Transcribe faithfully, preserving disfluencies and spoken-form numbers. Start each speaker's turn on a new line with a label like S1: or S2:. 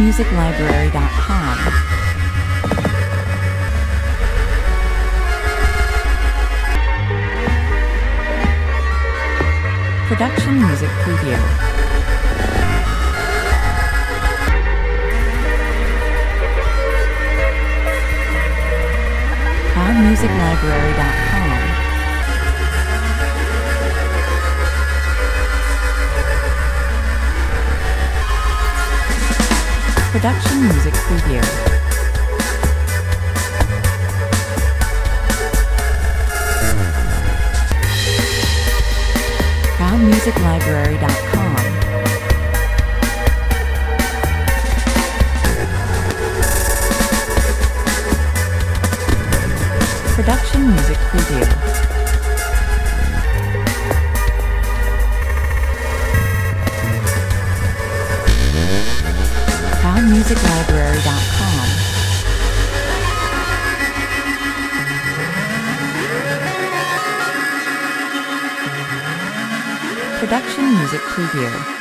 S1: music library dot com. Production music preview. cloud music library dot com. Production music preview. cloud music library dot com. Production music preview. cloud music library dot com. Production music preview.